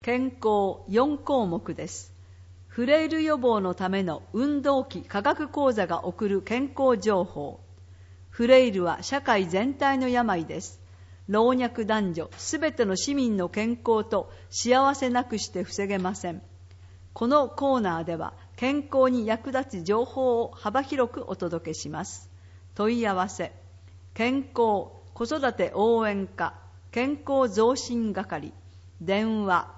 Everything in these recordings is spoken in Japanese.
健康4項目です。フレイル予防のための運動器科学講座が送る健康情報。フレイルは社会全体の病です。老若男女すべての市民の健康と幸せなくして防げません。このコーナーでは健康に役立つ情報を幅広くお届けします。問い合わせ、健康子育て応援課健康増進係、電話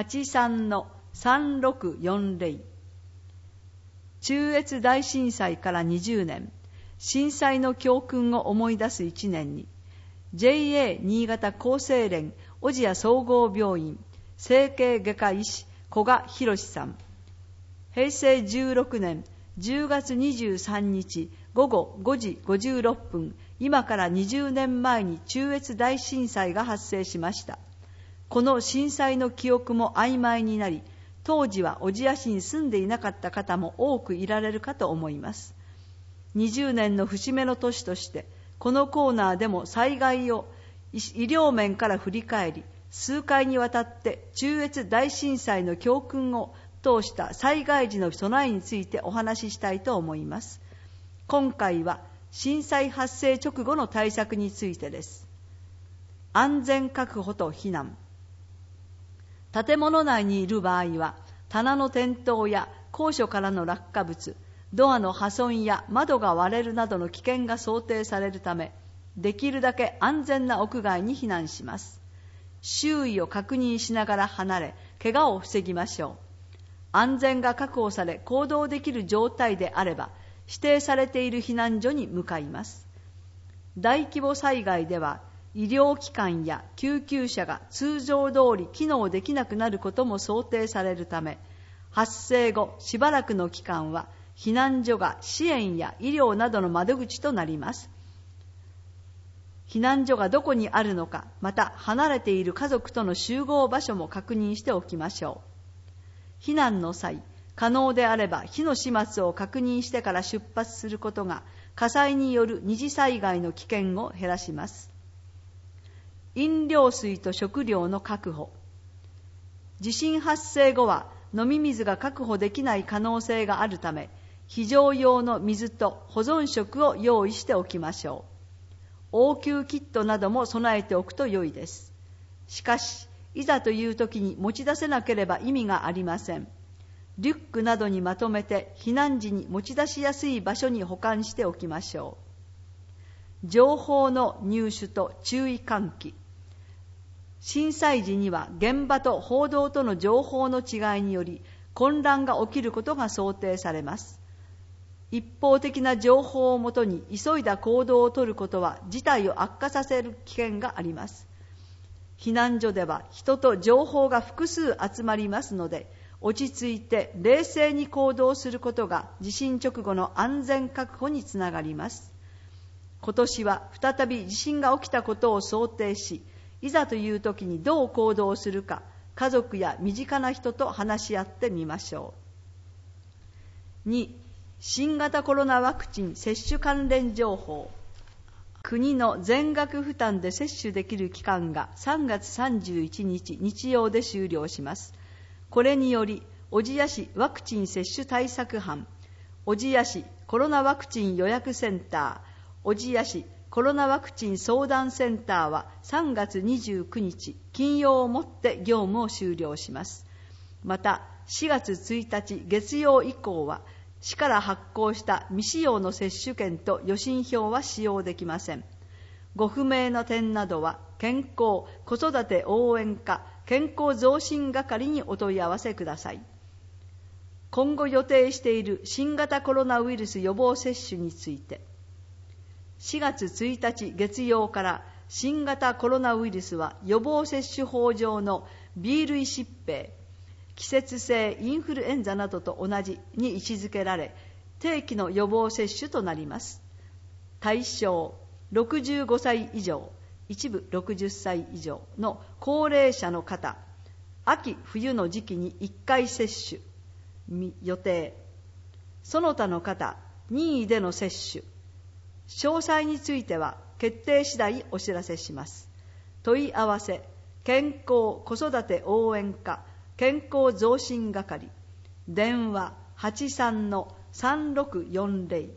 83-3640。 中越大震災から20年、震災の教訓を思い出す1年に、JA 新潟厚生連小千谷総合病院整形外科医師古賀博さん。平成16年10月23日午後5時56分、今から20年前に中越大震災が発生しました。この震災の記憶も曖昧になり、当時は小千谷市に住んでいなかった方も多くいられるかと思います。20年の節目の年として、このコーナーでも災害を医療面から振り返り、数回にわたって中越大震災の教訓を通した災害時の備えについてお話ししたいと思います。今回は震災発生直後の対策についてです。安全確保と避難。建物内にいる場合は、棚の転倒や高所からの落下物、ドアの破損や窓が割れるなどの危険が想定されるため、できるだけ安全な屋外に避難します。周囲を確認しながら離れ、怪我を防ぎましょう。安全が確保され行動できる状態であれば、指定されている避難所に向かいます。大規模災害では、医療機関や救急車が通常通り機能できなくなることも想定されるため、発生後しばらくの期間は避難所が支援や医療などの窓口となります。避難所がどこにあるのか、また離れている家族との集合場所も確認しておきましょう。避難の際、可能であれば火の始末を確認してから出発することが火災による二次災害の危険を減らします。飲料水と食料の確保。地震発生後は飲み水が確保できない可能性があるため、非常用の水と保存食を用意しておきましょう。応急キットなども備えておくと良いです。しかし、いざという時に持ち出せなければ意味がありません。リュックなどにまとめて避難時に持ち出しやすい場所に保管しておきましょう。情報の入手と注意喚起。震災時には現場と報道との情報の違いにより混乱が起きることが想定されます。一方的な情報をもとに急いだ行動を取ることは事態を悪化させる危険があります。避難所では人と情報が複数集まりますので、落ち着いて冷静に行動することが地震直後の安全確保につながります。今年は再び地震が起きたことを想定し、いざという時にどう行動するか、家族や身近な人と話し合ってみましょう。2、新型コロナワクチン接種関連情報。国の全額負担で接種できる期間が3月31日日曜で終了します。これにより、小千谷市ワクチン接種対策班、小千谷市コロナワクチン予約センター、小千谷市コロナワクチン相談センターは3月29日金曜をもって業務を終了します。また4月1日月曜以降は市から発行した未使用の接種券と予診票は使用できません。ご不明の点などは健康子育て応援課健康増進係にお問い合わせください。今後予定している新型コロナウイルス予防接種について、4月1日月曜から新型コロナウイルスは予防接種法上の B 類疾病、季節性インフルエンザなどと同じに位置づけられ、定期の予防接種となります。対象、65歳以上、一部60歳以上の高齢者の方、秋冬の時期に1回接種予定。その他の方、任意での接種。詳細については決定次第お知らせします。問い合わせ、健康子育て応援課健康増進係、電話 83-3640。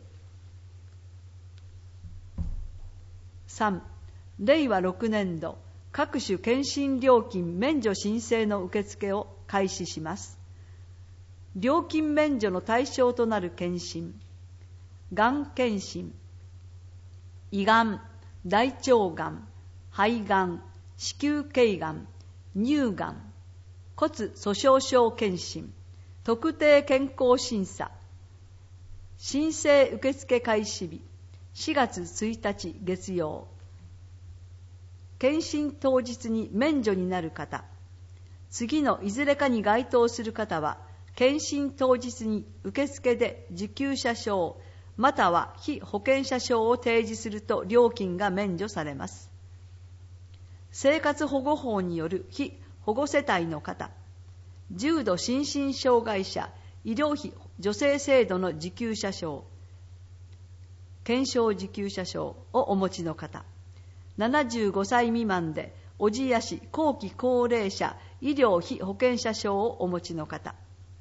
3. 令和6年度各種健診料金免除申請の受付を開始します。料金免除の対象となる健診、がん検診、胃がん、大腸がん、肺がん、子宮頸がん、乳がん、骨粗しょう症検診、特定健康審査。申請受付開始日4月1日月曜。検診当日に免除になる方、次のいずれかに該当する方は、検診当日に受付で受給者証または被保険者証を提示すると料金が免除されます。生活保護法による被保護世帯の方、重度心身障害者医療費助成制度の受給者証、健証受給者証をお持ちの方、75歳未満で小千谷市後期高齢者医療費保険者証をお持ちの方、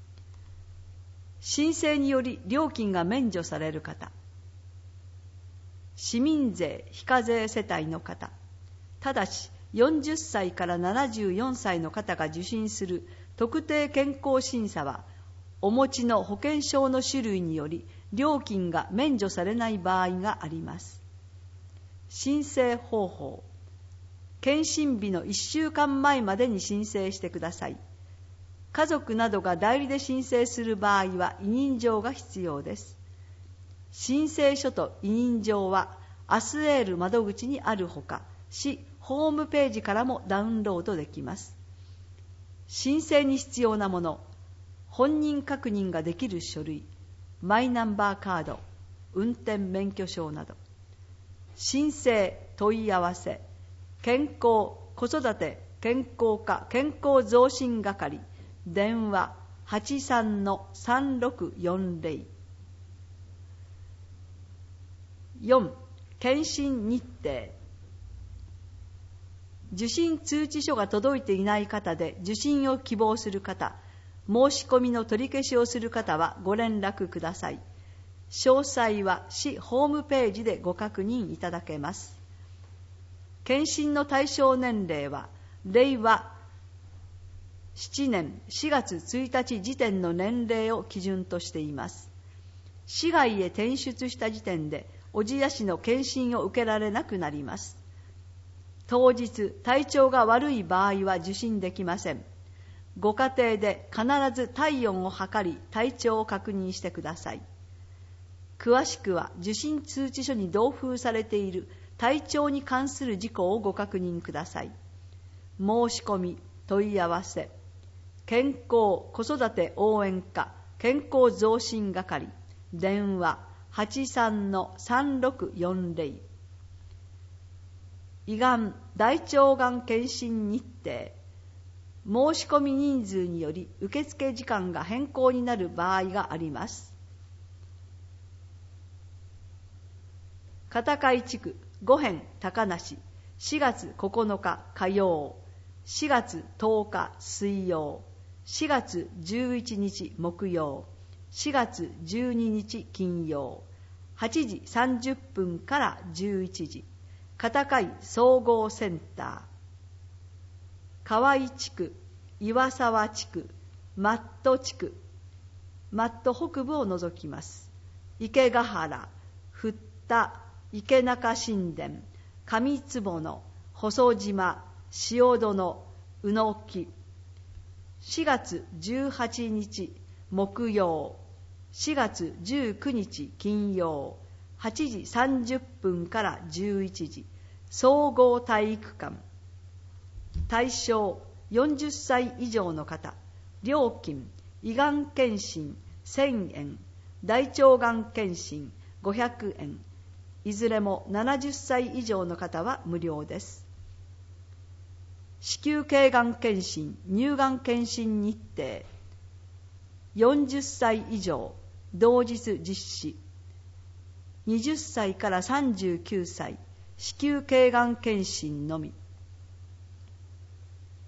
申請により料金が免除される方、市民税非課税世帯の方、ただし40歳から74歳の方が受診する特定健康審査は、お持ちの保険証の種類により料金が免除されない場合があります。申請方法、検診日の1週間前までに申請してください。家族などが代理で申請する場合は委任状が必要です。申請書と委任状はアスエール窓口にあるほか、市ホームページからもダウンロードできます。申請に必要なもの、本人確認ができる書類、マイナンバーカード、運転免許証など。申請問い合わせ、健康子育て健康課健康増進係、電話 83-3640。 4. 検診日程。受診通知書が届いていない方で受診を希望する方、申し込みの取り消しをする方はご連絡ください。詳細は市ホームページでご確認いただけます。検診の対象年齢は令和7年4月1日時点の年齢を基準としています。市外へ転出した時点で小千谷市の検診を受けられなくなります。当日体調が悪い場合は受診できません。ご家庭で必ず体温を測り体調を確認してください。詳しくは受診通知書に同封されている体調に関する事項をご確認ください。申し込み問い合わせ、健康子育て応援課健康増進係、電話 83-3640。 胃がん大腸がん検診日程。申し込み人数により受付時間が変更になる場合があります。片貝地区五辺高梨、4月9日火曜、4月10日水曜、4月11日木曜、4月12日金曜、8時30分から11時、片貝総合センター。河合地区、岩沢地区、マット地区、マット北部を除きます。池ヶ原、振田、池中新田、上坪野、細島、塩殿、宇野木。4月18日木曜、4月19日金曜、8時30分から11時、総合体育館。対象40歳以上の方、料金、胃がん検診1000円、大腸がん検診500円、いずれも70歳以上の方は無料です。子宮頸がん検診、乳がん検診日程。40歳以上、同日実施。20歳から39歳、子宮頸がん検診のみ。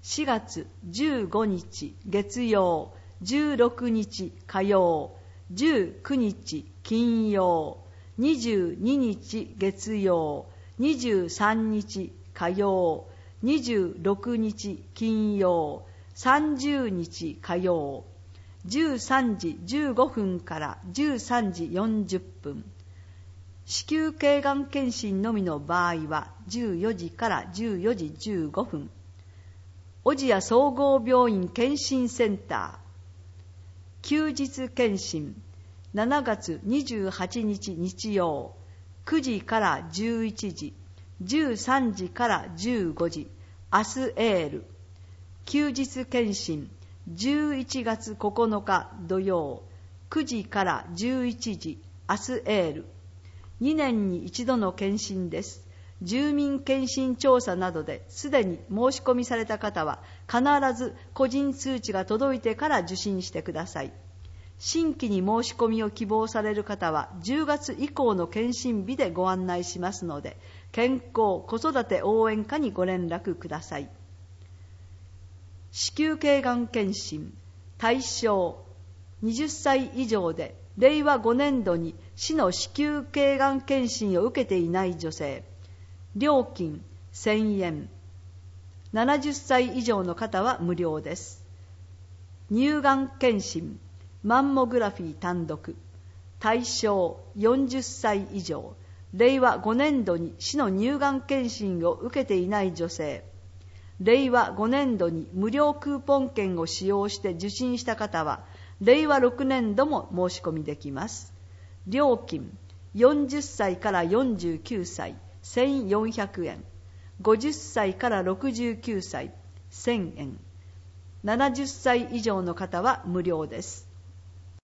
4月15日月曜、16日火曜、19日金曜、22日月曜、23日火曜、26日金曜、30日火曜、13時15分から13時40分。子宮頸がん検診のみの場合は14時から14時15分。小千谷総合病院検診センター。休日検診。7月28日日曜、9時から11時、13時から15時、アスエール。休日検診。11月9日土曜、9時から11時、アスエール。2年に一度の検診です。住民検診調査などですでに申し込みされた方は必ず個人通知が届いてから受診してください。新規に申し込みを希望される方は10月以降の検診日でご案内しますので、健康・子育て応援課にご連絡ください。子宮頸がん検診。対象20歳以上で令和5年度に市の子宮頸がん検診を受けていない女性。料金1000円。70歳以上の方は無料です。乳がん検診。マンモグラフィー単独。対象40歳以上。令和5年度に市の乳がん検診を受けていない女性。令和5年度に無料クーポン券を使用して受診した方は、令和6年度も申し込みできます。料金40歳から49歳1400円、50歳から69歳1000円、70歳以上の方は無料です。